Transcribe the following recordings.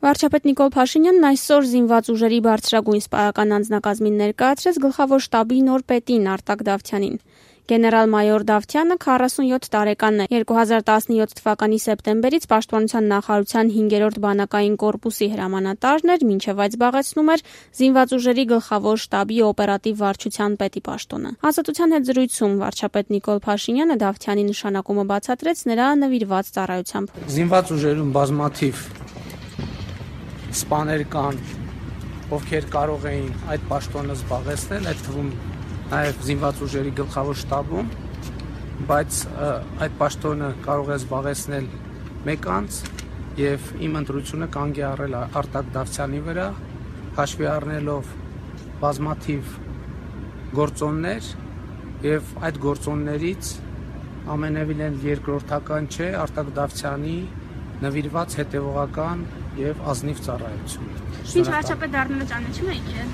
Վարչապետ Նիկոլ Փաշինյանն այսօր զինված ուժերի բարձրագույն սպայական անձնակազմին ներկայացրեց գլխավոր շտաբի նոր պետին Արտակ Դավթյանին։ Գեներալ-մայոր Դավթյանը 47 տարեկան է։ 2017 թվականի սեպտեմբերից Պաշտպանության նախարարության 5-րդ բանակային կորպուսի հրամանատարն էր, մինչև այդ զբաղեցնում էր զինված ուժերի գլխավոր շտաբի օպերատիվ վարչության պետի պաշտոնը։ Ազատության հետ զրույցում վարչապետ Նիկոլ Փաշինյանը Դավթյանի նշանակումը բացատրեց նրա նվիրված ծառայությամբ։ Զինված ուժերում բազմաթիվ սպաներ կան, ովքեր կարող էին այդ պաշտոնը զբաղեցնել, այդ թվում նաև զինված ուժերի գլխավոր շտաբում, բայց այդ պաշտոնը կարող է զբաղեցնել մեկ անձ եւ իմ ընտրությունը կանգ է առել Արտակ Դավթյանի վրա, հաշվի առնելով բազմաթիվ գործոններ եւ այդ գործոններից ամենևին երկրորդական չէ Արտակ Դավթյանի նվիրված հետևողական եւ ազնիվ ծառայություն։ Ինչ վարչապետ դառնալը ճանաչում եք, չէ՞։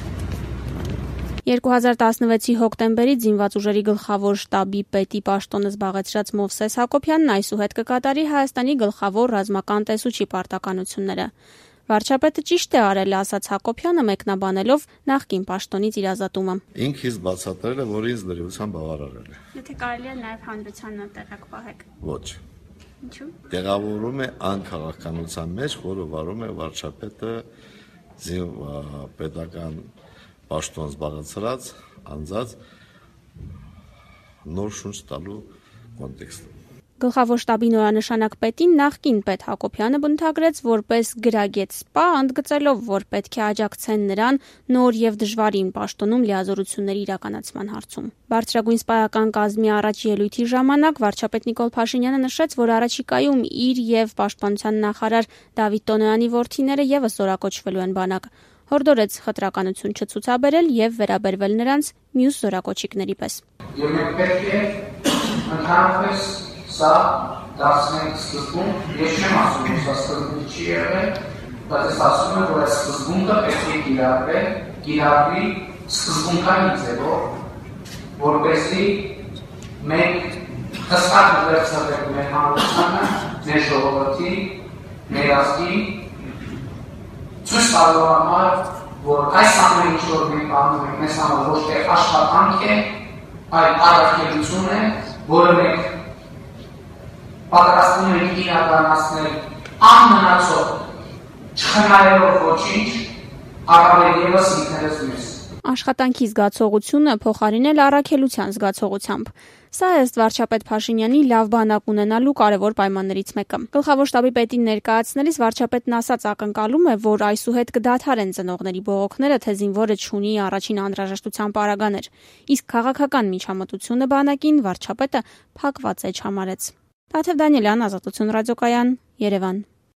2016-ի հոկտեմբերից զինված ուժերի գլխավոր շտաբի պետի պաշտոնը զբաղեցրած Մովսես Հակոբյանն այսուհետ կկատարի Հայաստանի գլխավոր ռազմական տեսուչի պարտականությունները։ Վարչապետը ճիշտ է արել, ասաց Հակոբյանը, մեկնաբանելով նախկին պաշտոնից իր ազատումը։ Ինքս բացատրել է, որ ինձ լրիվությամբ բավարարել է։ Եթե կարելի է նաև հանրությանը տեղակ պահեք։ Ոչ։ Ինչու՞։ Տեղավորում է անքաղաքականության մեջ, որը վարում է վարչապետը պետական պաշտոն զբաղեցրած անձած նոր շունչ տալու կոնտեքստում։ Գլխավոր շտաբի նորանշանակ պետին նախկին պետ Հակոբյանը բնութագրեց որպես գրագետ սպա, ընդգծելով, որ պետք է աջակցեն նրան նոր եւ դժվարին պաշտոնում լիազորությունների իրականացման հարցում։ Բարձրագույն սպայական կազմի առաջ ելույթի ժամանակ վարչապետ Նիկոլ Փաշինյանը նշեց, որ առաջիկայում իր եւ պաշտպանության նախարար Դավիթ Տոնոյանի որդիները եւս զորակոչվելու են բանակ։ Հորդորեց խտրականություն չցուցաբերել եւ վերաբերվել նրանց մյուս զորակոչիկների պես։ Եվ մենք պետք է ընդհանրապես սա դարձնենք սկզբում, ես չեմ ասում, որ սա սկզբում չի եղել, բայց ես ասում եմ, որ այս սկզբունքը պետք է կիրառվի սկզբունքային ձևով, որպեսզի մենք հստակ ուղերձենք մեր հանրությանը, մեր ժողովրդի, մեր ազգի ցույց տալու համար, որ այս ամեն ինչ որ մենք անում ենք, մեզ համար ոչ թե աշխատանք է, այլ առաքելություն է, որը մենք պատրաստվում ենք իրականացնել անմնացող, չխնայելով ոչինչ, առավել ևս ինքներս մեզ։ Աշխատանքի զգացողությունը փոխարինել առաքելության զգացողությամբ։ Սա է ըստ վարչապետ Փաշինյանի լավ բանակ ունենալու կարևոր պայմաններից մեկը։ Գլխավոր շտաբի պետին ներկայացնելիս վարչապետն ասաց ակնկալում է, որ այսուհետ կդադարեն ծնողների բողոքները, թե զինվորը չունի առաջին անհրաժեշտության պարագաներ։ Իսկ քաղաքական միջամտությունը բանակին վարչապետը փակված է չհամարեց։ Տաթև Դանիելյան, Ազատություն ռադիոկայան, Երևան։